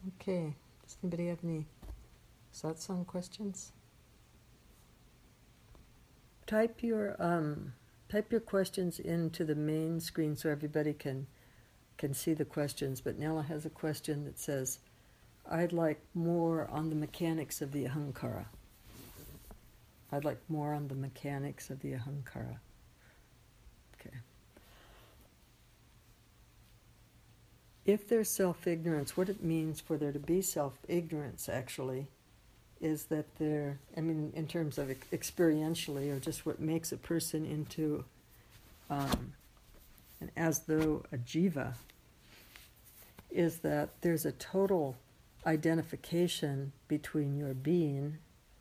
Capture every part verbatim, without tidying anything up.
Okay, does anybody have any satsang questions? Type your um, type your questions into the main screen so everybody can can see the questions. But Nella has a question that says, I'd like more on the mechanics of the ahankara. I'd like more on the mechanics of the ahankara. Okay. If there's self-ignorance, what it means for there to be self-ignorance, actually, is that there, I mean, in terms of experientially, or just what makes a person into um, an as though a jiva, is that there's a total identification between your being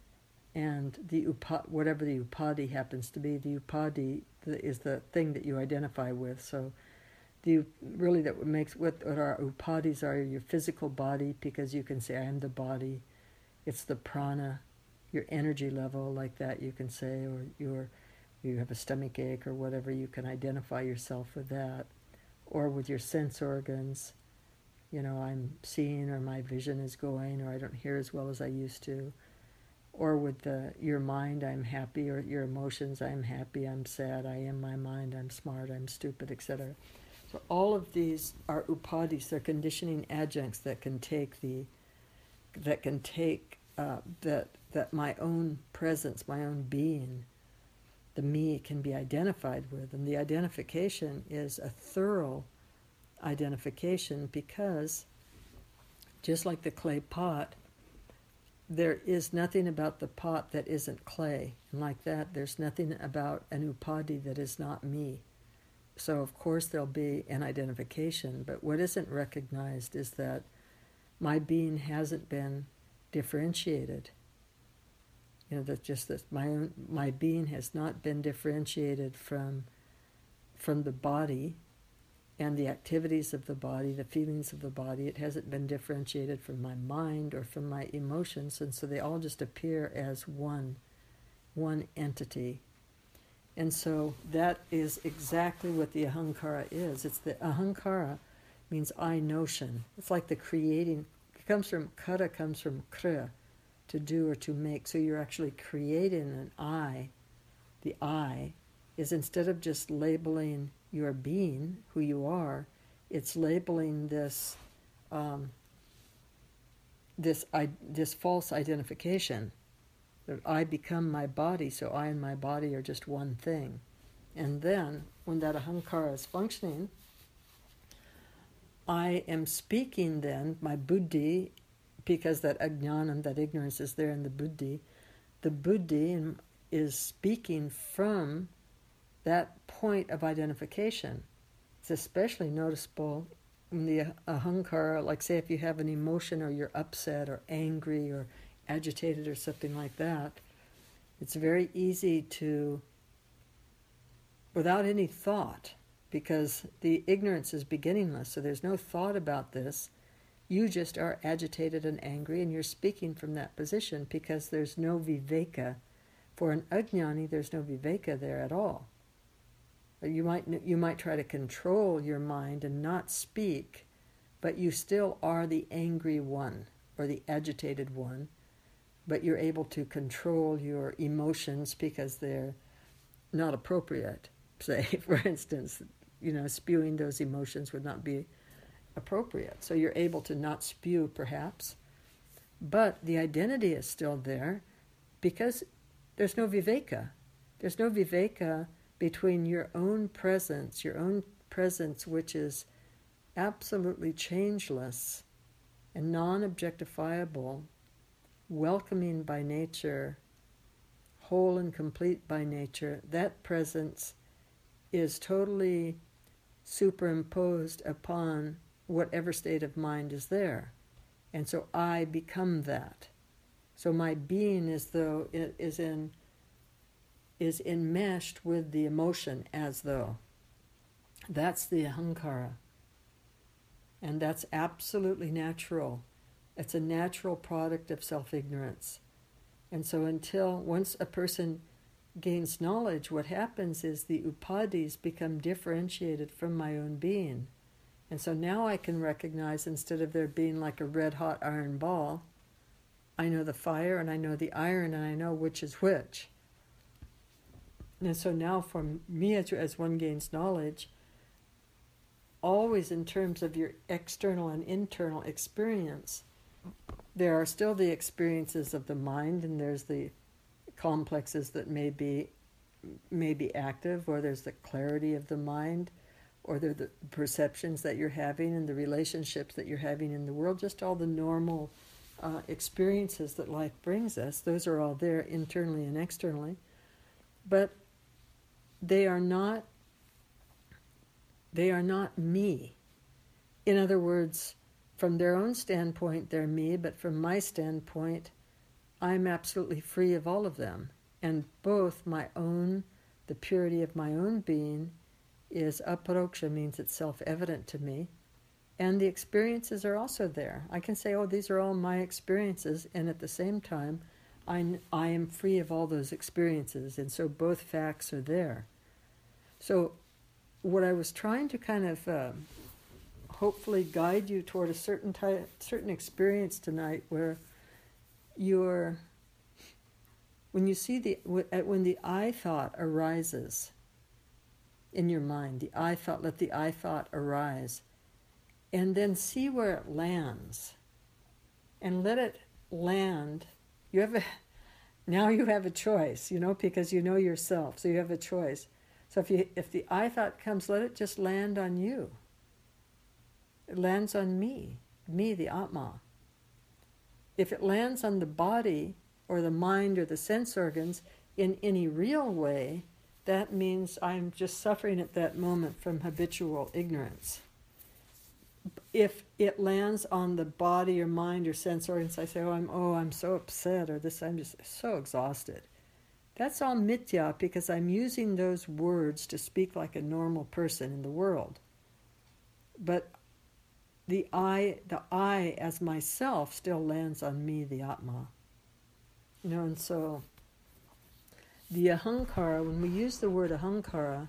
and the upa, whatever the upadhi happens to be. The upadhi is the thing that you identify with. So the really that what makes what, what our upadhis are your physical body, because you can say I am the body. It's the prana, your energy level, like that you can say, or your you have a stomach ache or whatever, you can identify yourself with that, or with your sense organs. You know, I'm seeing, or my vision is going, or I don't hear as well as I used to. Or with the, your mind, I'm happy, or your emotions, I'm happy, I'm sad, I am my mind, I'm smart, I'm stupid, et cetera. So all of these are upadhis, they're conditioning adjuncts that can take the, that can take uh, that that my own presence, my own being, the me can be identified with, and the identification is a thorough identification, because just like the clay pot, there is nothing about the pot that isn't clay, and like that there's nothing about an upadhi that is not me. So of course there'll be an identification, but what isn't recognized is that my being hasn't been differentiated. You know, that just that my own my being has not been differentiated from from the body and the activities of the body, the feelings of the body. It hasn't been differentiated from my mind or from my emotions, and so they all just appear as one, one entity. And so that is exactly what the ahankara is. It's the ahankara means I notion. It's like the creating. It comes from kara, comes from kra, to do or to make. So you're actually creating an I. The I is, instead of just labeling your being, who you are, it's labeling this um, this I, this false identification that I become my body, so I and my body are just one thing. And then when that ahankara is functioning, I am speaking then, my buddhi, because that ajnanam, that ignorance is there in the buddhi, the buddhi is speaking from that point of identification. It's especially noticeable in the ahankara, like say if you have an emotion or you're upset or angry or agitated or something like that, it's very easy to, without any thought, because the ignorance is beginningless, so there's no thought about this, you just are agitated and angry, and you're speaking from that position because there's no viveka. For an ajnani, there's no viveka there at all. You might you might try to control your mind and not speak, but you still are the angry one or the agitated one, but you're able to control your emotions because they're not appropriate. Say, for instance, you know, spewing those emotions would not be appropriate. So you're able to not spew, perhaps, but the identity is still there because there's no viveka. There's no viveka between your own presence, your own presence which is absolutely changeless and non-objectifiable, welcoming by nature, whole and complete by nature. That presence is totally superimposed upon whatever state of mind is there. And so I become that. So my being is though it is in is enmeshed with the emotion as though. That's the ahankara. And that's absolutely natural. It's a natural product of self-ignorance. And so until, once a person gains knowledge, what happens is the upadhis become differentiated from my own being. And so now I can recognize, instead of there being like a red hot iron ball, I know the fire and I know the iron and I know which is which. And so now for me, as, as one gains knowledge, always in terms of your external and internal experience, there are still the experiences of the mind, and there's the complexes that may be, may be active, or there's the clarity of the mind, or there are the perceptions that you're having and the relationships that you're having in the world, just all the normal uh, experiences that life brings us. Those are all there internally and externally. But they are not, they are not me. In other words, from their own standpoint, they're me, but from my standpoint, I'm absolutely free of all of them. And both my own, the purity of my own being, is aparoksha, means it's self-evident to me, and the experiences are also there. I can say, oh, these are all my experiences, and at the same time, I, I am free of all those experiences, and so both facts are there. So what I was trying to kind of uh, hopefully guide you toward a certain type, certain experience tonight, where you're, when you see the, when the I thought arises in your mind, the I thought, let the I thought arise, and then see where it lands, and let it land. You have a, now you have a choice, you know, because you know yourself, so you have a choice. So if you, if the I thought comes, let it just land on you. It lands on me, me, the Atma. If it lands on the body or the mind or the sense organs in any real way, that means I'm just suffering at that moment from habitual ignorance. If it lands on the body or mind or sense organs, I say, oh, I'm oh, I'm so upset, or this, I'm just so exhausted. That's all mithya, because I'm using those words to speak like a normal person in the world. But the I, the I as myself still lands on me, the Atma. You know, and so the ahankara, when we use the word ahankara,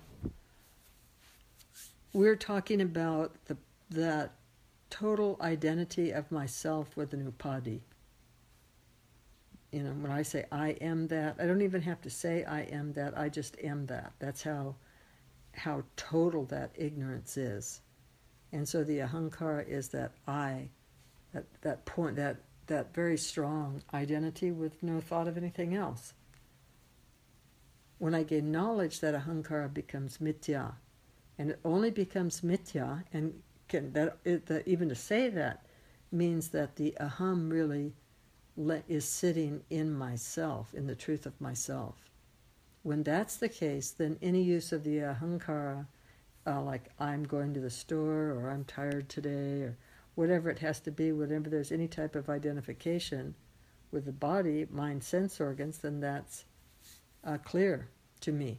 we're talking about the that total identity of myself with an upadi. You know, when I say I am that, I don't even have to say I am that, I just am that. That's how how total that ignorance is. And so the ahankara is that I, that that point, that that very strong identity with no thought of anything else. When I gain knowledge, that ahankara becomes mithya, and it only becomes mithya, and can that, it, that even to say that means that the aham really le, is sitting in myself, in the truth of myself. When that's the case, then any use of the ahankara, uh, like I'm going to the store, or I'm tired today, or whatever it has to be, whenever there's any type of identification with the body, mind, sense organs, then that's uh, clear to me.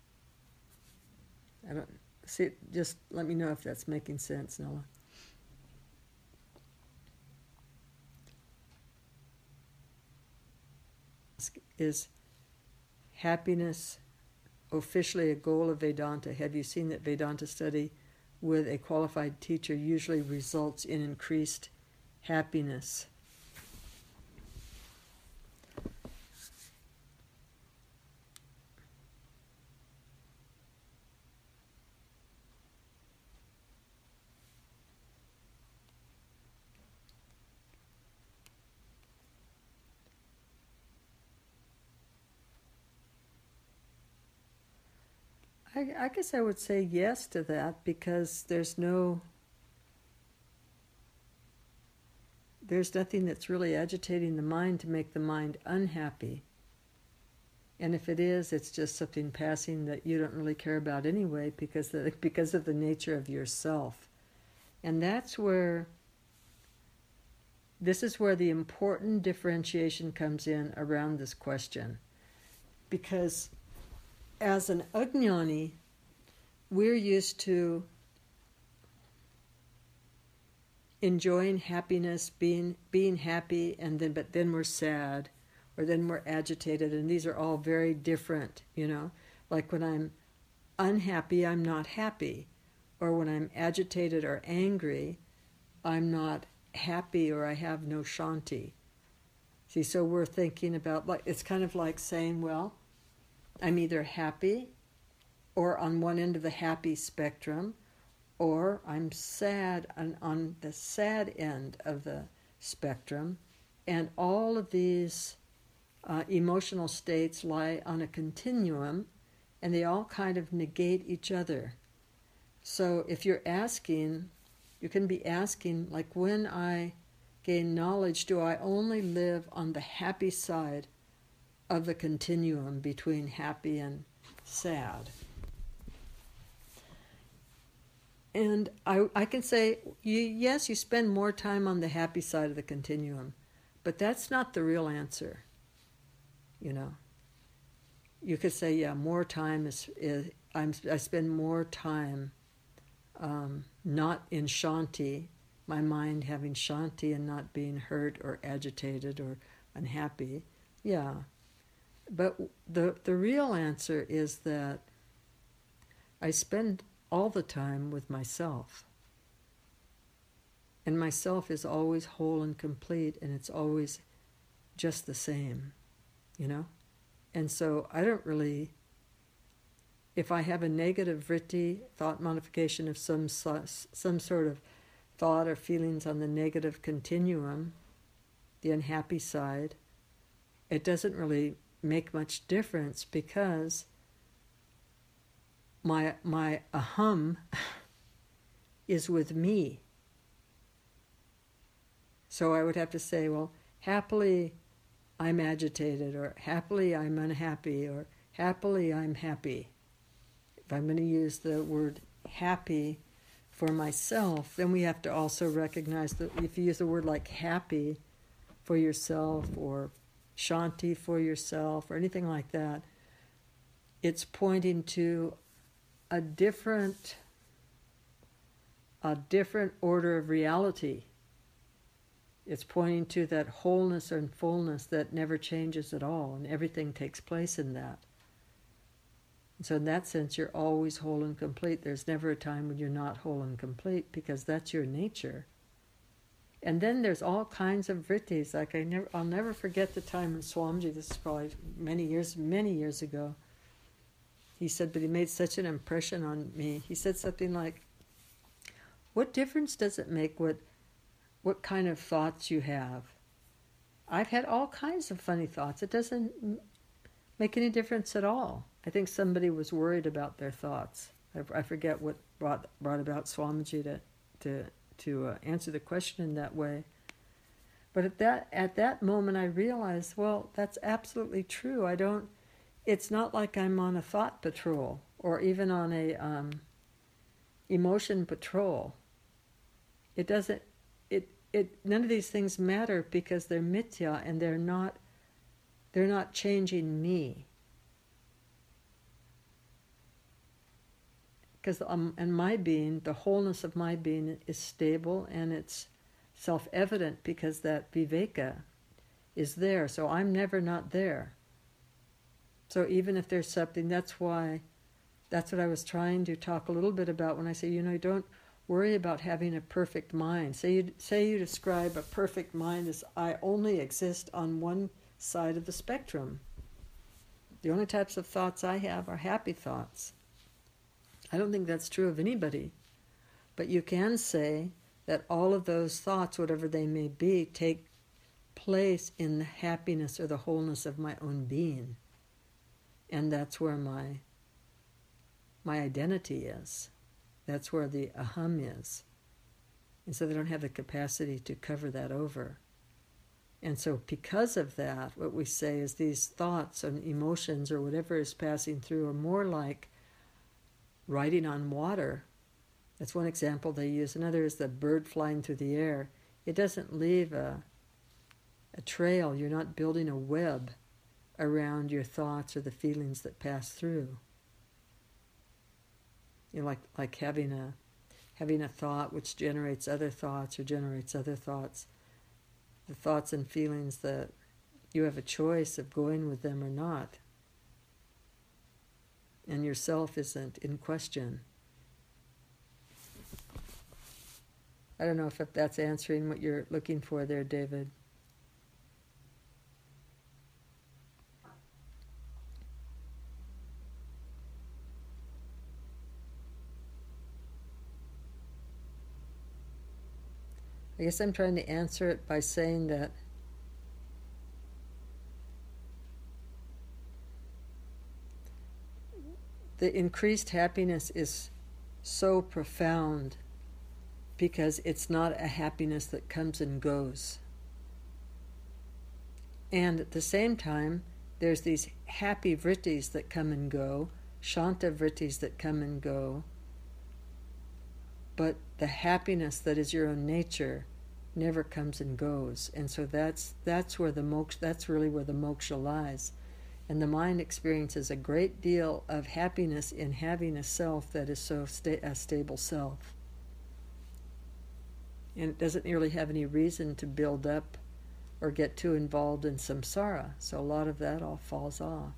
I don't see. Just let me know if that's making sense, Noah. Is happiness officially a goal of Vedanta? Have you seen that Vedanta study with a qualified teacher usually results in increased happiness? I, I guess I would say yes to that, because there's no, there's nothing that's really agitating the mind to make the mind unhappy. And if it is, it's just something passing that you don't really care about anyway, because the, because of the nature of yourself. And that's where, this is where the important differentiation comes in around this question. Because as an ajnani, we're used to enjoying happiness, being being happy, and then but then we're sad, or then we're agitated, and these are all very different, you know. Like when I'm unhappy, I'm not happy. or when I'm agitated or angry, I'm not happy or I have no shanti. See, so we're thinking about, like, it's kind of like saying, well, I'm either happy or on one end of the happy spectrum, or I'm sad on, on the sad end of the spectrum. And all of these uh, emotional states lie on a continuum, and they all kind of negate each other. So if you're asking, you can be asking, like, when I gain knowledge, do I only live on the happy side of the continuum between happy and sad? And I, I can say, you, yes, you spend more time on the happy side of the continuum, but that's not the real answer, you know. You could say, yeah, more time is, is I'm, I spend more time um, not in shanti, my mind having shanti and not being hurt or agitated or unhappy. Yeah. But the the real answer is that I spend all the time with myself. And myself is always whole and complete, and it's always just the same, you know? And so I don't really, if I have a negative vritti, thought modification of some some sort of thought or feelings on the negative continuum, the unhappy side, it doesn't really make much difference because my my aham is with me. So I would have to say, well, happily I'm agitated, or happily I'm unhappy, or happily I'm happy. If I'm going to use the word happy for myself, then we have to also recognize that if you use a word like happy for yourself, or shanti for yourself, or anything like that, it's pointing to a different, a different order of reality. It's pointing to that wholeness and fullness that never changes at all, and everything takes place in that. And so in that sense, you're always whole and complete. There's never a time when you're not whole and complete, because that's your nature. And then there's all kinds of vrittis. Like I never, I'll never forget the time when Swamiji, this is probably many years, many years ago, he said, but he made such an impression on me. He said something like, what difference does it make what what kind of thoughts you have? I've had all kinds of funny thoughts. It doesn't make any difference at all. I think somebody was worried about their thoughts. I, I forget what brought brought about Swamiji to to to uh, answer the question in that way. But at that at that moment, I realized, well, that's absolutely true. I don't. It's not like I'm on a thought patrol or even on a um, emotion patrol. It doesn't. It it none of these things matter because they're mithya and they're not. They're not changing me. Because um, and my being, the wholeness of my being is stable and it's self-evident because that viveka is there. So I'm never not there. So even if there's something, that's why, that's what I was trying to talk a little bit about when I say, you know, don't worry about having a perfect mind. Say you, say you describe a perfect mind as I only exist on one side of the spectrum. The only types of thoughts I have are happy thoughts. I don't think that's true of anybody. But you can say that all of those thoughts, whatever they may be, take place in the happiness or the wholeness of my own being. And that's where my my identity is. That's where the aham is. And so they don't have the capacity to cover that over. And so because of that, what we say is these thoughts and emotions or whatever is passing through are more like riding on water. That's one example they use. Another is the bird flying through the air. It doesn't leave a, a trail. You're not building a web around your thoughts or the feelings that pass through. You know, like like having a having a thought which generates other thoughts or generates other thoughts. The thoughts and feelings that you have a choice of going with them or not. And yourself isn't in question. I don't know if that's answering what you're looking for there, David. I guess I'm trying to answer it by saying that the increased happiness is so profound because it's not a happiness that comes and goes. And at the same time, there's these happy vrittis that come and go, shanta vrittis that come and go, but the happiness that is your own nature never comes and goes. And so that's that's where the moksha, that's really where the moksha lies. And the mind experiences a great deal of happiness in having a self that is so sta- a stable self. And it doesn't really have any reason to build up or get too involved in samsara. So a lot of that all falls off.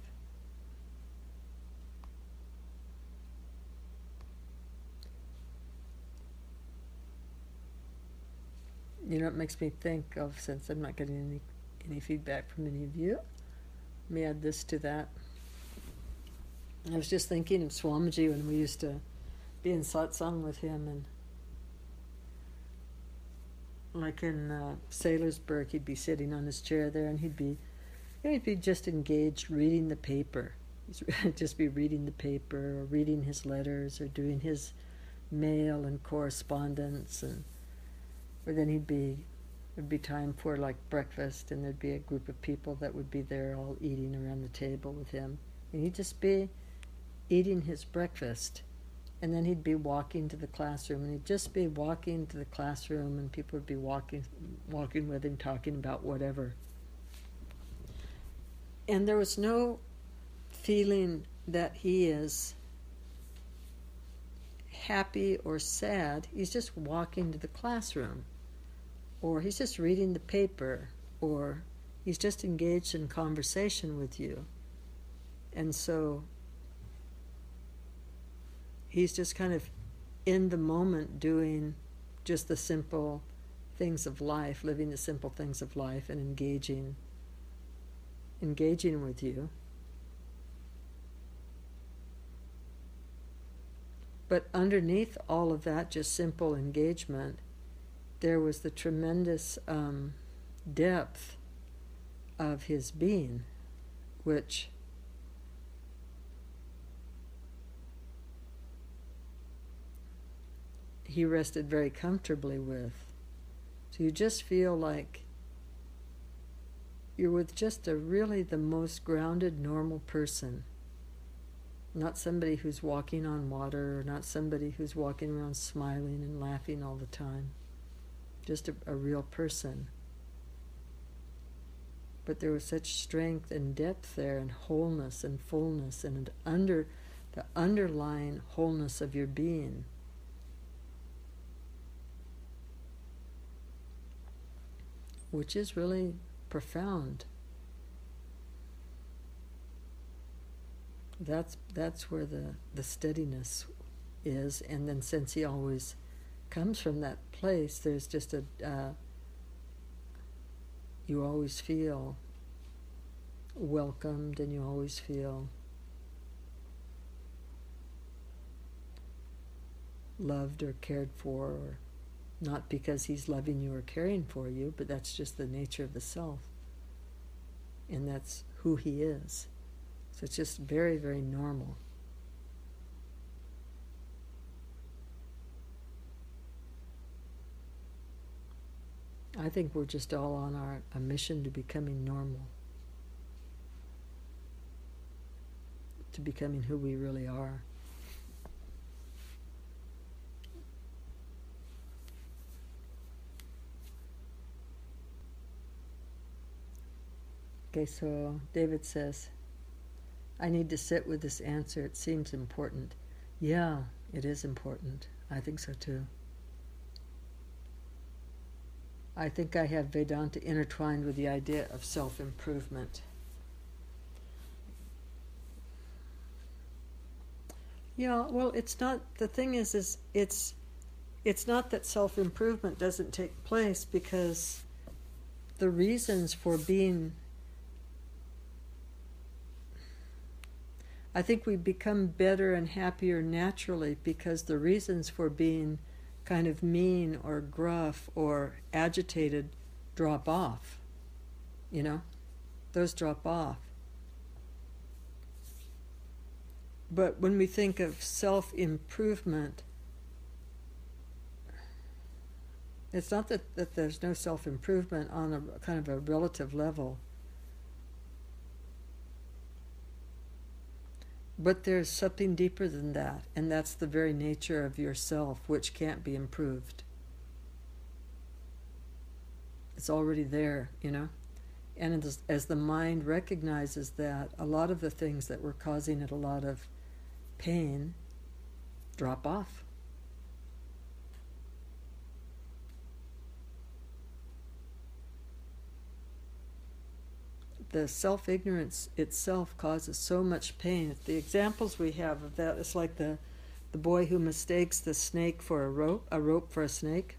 You know, it makes me think of, since I'm not getting any, any feedback from any of you, let me add this to that. I was just thinking of Swamiji when we used to be in satsang with him, and like in uh, Sailorsburg, he'd be sitting on his chair there, and he'd be, you know, he'd be just engaged reading the paper. He'd just be reading the paper, or reading his letters, or doing his mail and correspondence, and or then he'd be, there'd be time for like breakfast, and there'd be a group of people that would be there all eating around the table with him, and he'd just be eating his breakfast. And then he'd be walking to the classroom, and he'd just be walking to the classroom, and people would be walking walking with him, talking about whatever. And there was no feeling that he is happy or sad. He's just walking to the classroom, or he's just reading the paper, or he's just engaged in conversation with you. And so he's just kind of in the moment doing just the simple things of life, living the simple things of life, and engaging engaging with you. But underneath all of that just simple engagement, there was the tremendous um, depth of his being, which he rested very comfortably with. So you just feel like you're with just a really the most grounded, normal person. Not somebody who's walking on water, or not somebody who's walking around smiling and laughing all the time. Just a, a real person. But there was such strength and depth there, and wholeness and fullness, and under the underlying wholeness of your being. Which is really profound. That's that's where the, the steadiness is, and then since he always comes from that place, there's just a uh, you always feel welcomed, and you always feel loved or cared for, or not because he's loving you or caring for you, but that's just the nature of the self, and that's who he is. So it's just very, very normal. I think we're just all on our a mission to becoming normal, to becoming who we really are. Okay, so David says, I need to sit with this answer. It seems important. Yeah, it is important. I think so too. I think I have Vedanta intertwined with the idea of self-improvement. Yeah, well, it's not, the thing is, is it's, it's not that self-improvement doesn't take place, because the reasons for being, I think we become better and happier naturally because the reasons for being kind of mean or gruff or agitated drop off. You know, those drop off. But when we think of self-improvement, it's not that, that there's no self-improvement on a kind of a relative level. But there's something deeper than that, and that's the very nature of yourself, which can't be improved. It's already there, you know? And as, as the mind recognizes that, a lot of the things that were causing it a lot of pain drop off. The self-ignorance itself causes so much pain. The examples we have of that is like the, the boy who mistakes the snake for a rope, a rope for a snake.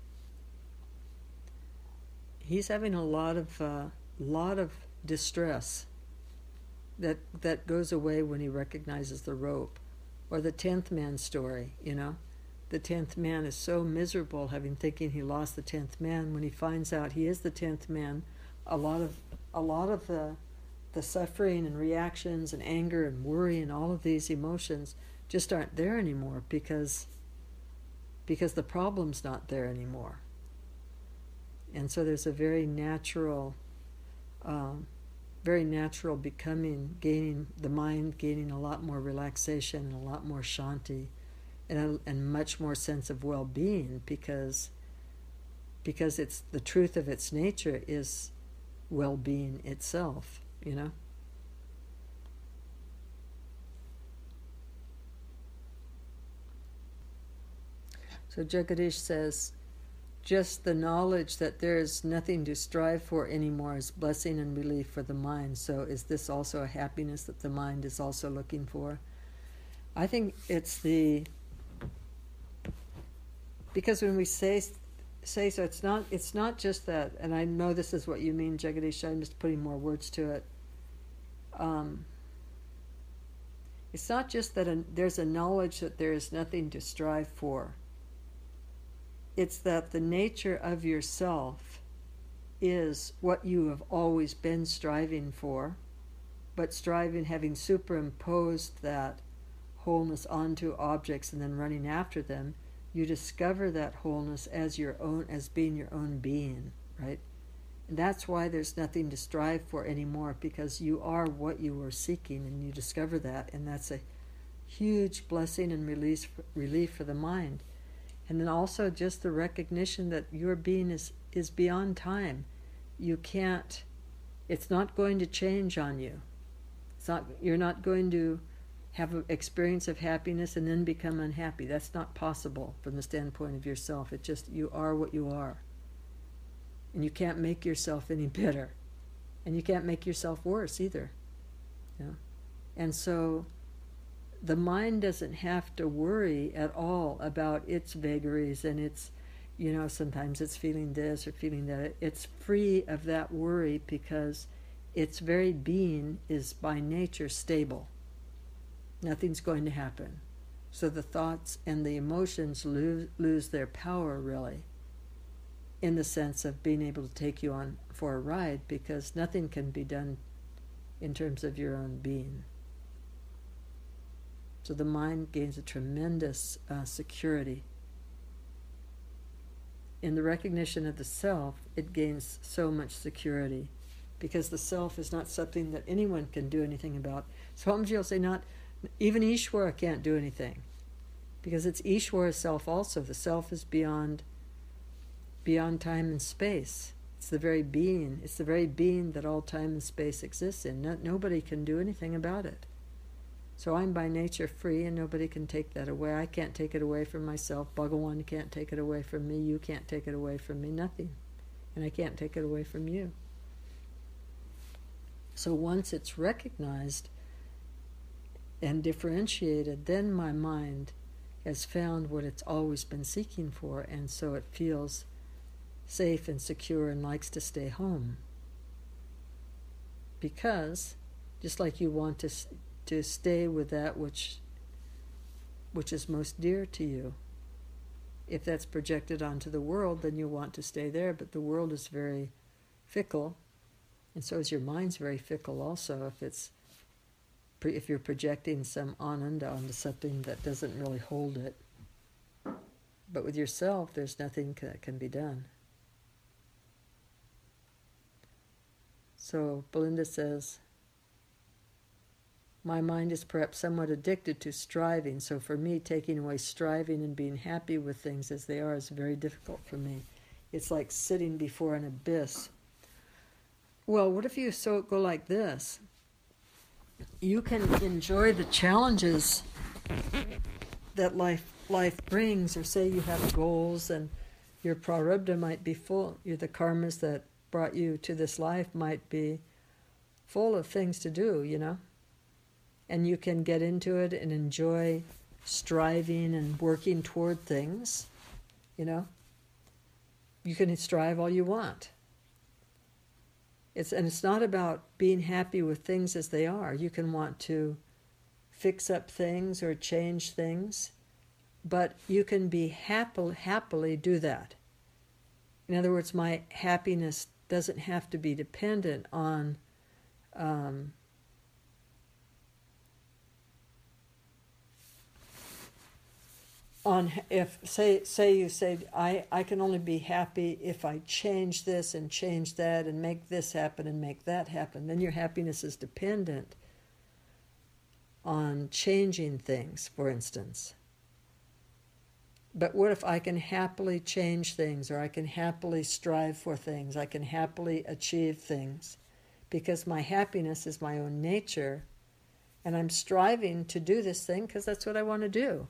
He's having a lot of uh, lot of distress that that goes away when he recognizes the rope. Or the tenth man story, you know. The tenth man is so miserable, having thinking he lost the tenth man. When he finds out he is the tenth man, a lot of a lot of the the suffering and reactions and anger and worry and all of these emotions just aren't there anymore because because the problem's not there anymore. And so there's a very natural um, very natural becoming, gaining the mind, gaining a lot more relaxation and a lot more shanti, and a, and much more sense of well-being, because because it's the truth of its nature is well-being itself, you know. So Jagadish says, just the knowledge that there is nothing to strive for anymore is blessing and relief for the mind. So is this also a happiness that the mind is also looking for? I think it's the, because when we say say so, it's not it's not just that, and I know this is what you mean, Jagadish, I'm just putting more words to it. Um, it's not just that a, there's a knowledge that there is nothing to strive for. It's that the nature of yourself is what you have always been striving for, but striving, having superimposed that wholeness onto objects and then running after them, you discover that wholeness as your own, as being your own being, right? And that's why there's nothing to strive for anymore, because you are what you were seeking, and you discover that, and that's a huge blessing and release, relief for the mind. And then also just the recognition that your being is, is beyond time. You can't, it's not going to change on you. It's not, you're not going to have an experience of happiness and then become unhappy. That's not possible from the standpoint of yourself. It just, you are what you are. And you can't make yourself any better. And you can't make yourself worse either. You know? And so the mind doesn't have to worry at all about its vagaries and its, you know, sometimes it's feeling this or feeling that. It's free of that worry because its very being is by nature stable. Nothing's going to happen. So the thoughts and the emotions lose, lose their power, really, in the sense of being able to take you on for a ride, because nothing can be done in terms of your own being. So the mind gains a tremendous uh, security. In the recognition of the self, it gains so much security, because the self is not something that anyone can do anything about. Swamiji will say, not even Ishwara can't do anything, because it's Ishwara's self also. The self is beyond beyond time and space. It's the very being. It's the very being that all time and space exists in. No, nobody can do anything about it. So I'm by nature free, and nobody can take that away. I can't take it away from myself. Bhagawan can't take it away from me. You can't take it away from me. Nothing. And I can't take it away from you. So once it's recognized and differentiated, then my mind has found what it's always been seeking for, and so it feels safe and secure and likes to stay home. Because, just like you want to to stay with that which which is most dear to you, if that's projected onto the world, then you want to stay there. But the world is very fickle, and so is your mind's very fickle also. If it's if you're projecting some ananda onto something that doesn't really hold it. But with yourself, there's nothing that can be done. So Belinda says, my mind is perhaps somewhat addicted to striving, so for me, taking away striving and being happy with things as they are is very difficult for me. It's like sitting before an abyss. Well, what if you so go like this? You can enjoy the challenges that life life brings, or say you have goals and your prarabdha might be full, the karmas that brought you to this life might be full of things to do, you know? And you can get into it and enjoy striving and working toward things, you know? You can strive all you want. It's, and it's not about being happy with things as they are. You can want to fix up things or change things, but you can be happy, happily do that. In other words, my happiness doesn't have to be dependent on um, on if say say you say I, I can only be happy if I change this and change that and make this happen and make that happen, then your happiness is dependent on changing things, for instance. But what if I can happily change things, or I can happily strive for things, I can happily achieve things, because my happiness is my own nature, and I'm striving to do this thing because that's what I want to do.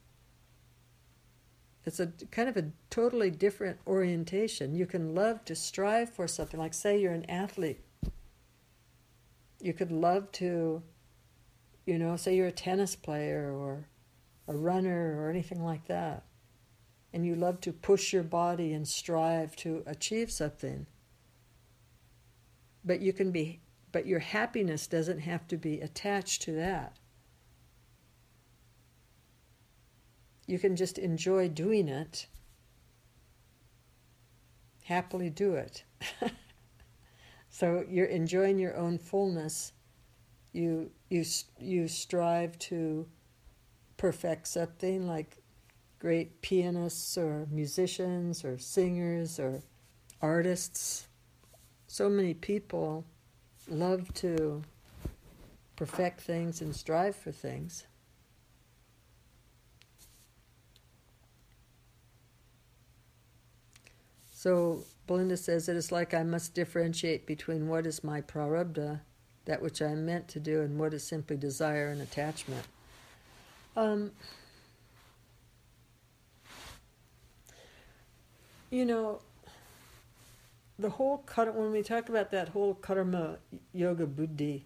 It's a kind of a totally different orientation. You can love to strive for something, like say you're an athlete. You could love to, you know, say you're a tennis player or a runner or anything like that. And you love to push your body and strive to achieve something. But you can be, but your happiness doesn't have to be attached to that. You can just enjoy doing it, happily do it. So you're enjoying your own fullness. You you you strive to perfect something, like great pianists or musicians or singers or artists. So many people love to perfect things and strive for things. So Belinda says, it is like I must differentiate between what is my prarabdha, that which I am meant to do, and what is simply desire and attachment. Um, you know, the whole karma, when we talk about that whole karma yoga buddhi,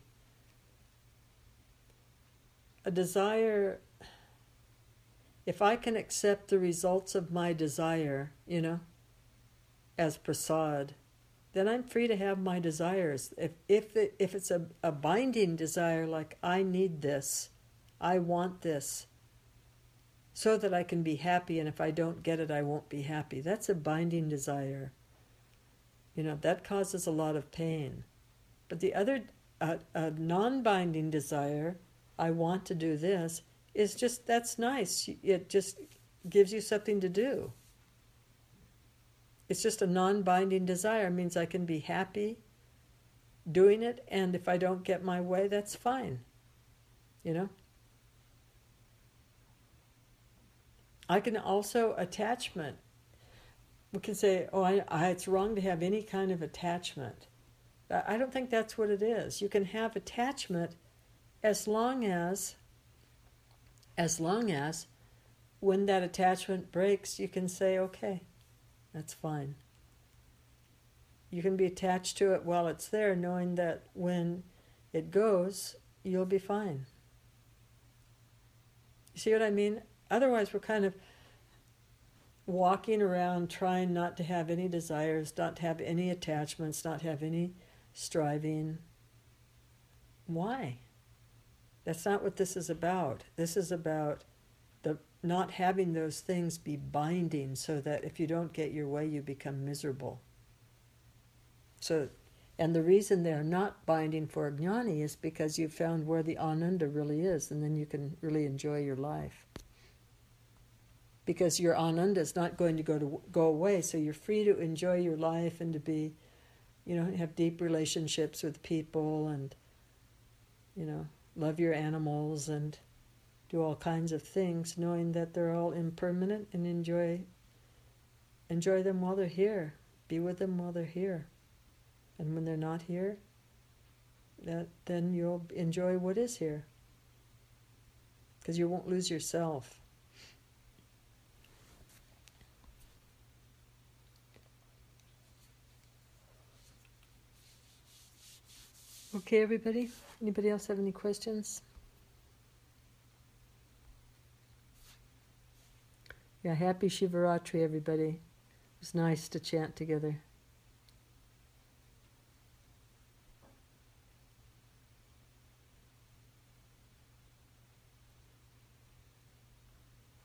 a desire, if I can accept the results of my desire, you know, as prasad, then I'm free to have my desires. If if it, if it's a, a binding desire, like I need this, I want this, so that I can be happy, and if I don't get it, I won't be happy. That's a binding desire. You know, that causes a lot of pain. But the other, uh, a non-binding desire, I want to do this, is just, that's nice. It just gives you something to do. It's just a non-binding desire. It means I can be happy doing it, and if I don't get my way, that's fine. You know? I can also, attachment. We can say, oh, I, I, it's wrong to have any kind of attachment. I don't think that's what it is. You can have attachment as long as, as long as, when that attachment breaks, you can say, okay, that's fine. You can be attached to it while it's there, knowing that when it goes, you'll be fine. You see what I mean? Otherwise, we're kind of walking around trying not to have any desires, not to have any attachments, not have any striving. Why? That's not what this is about. This is about the not having those things be binding, so that if you don't get your way, you become miserable. So, and the reason they're not binding for a jnani is because you've found where the ananda really is, and then you can really enjoy your life. Because your ananda is not going to go to go away, so you're free to enjoy your life and to be, you know, have deep relationships with people, and, you know, love your animals and do all kinds of things, knowing that they're all impermanent, and enjoy enjoy them while they're here. Be with them while they're here. And when they're not here, that then you'll enjoy what is here. Because you won't lose yourself. Okay, everybody? Anybody else have any questions? Yeah, happy Shivaratri, everybody. It was nice to chant together.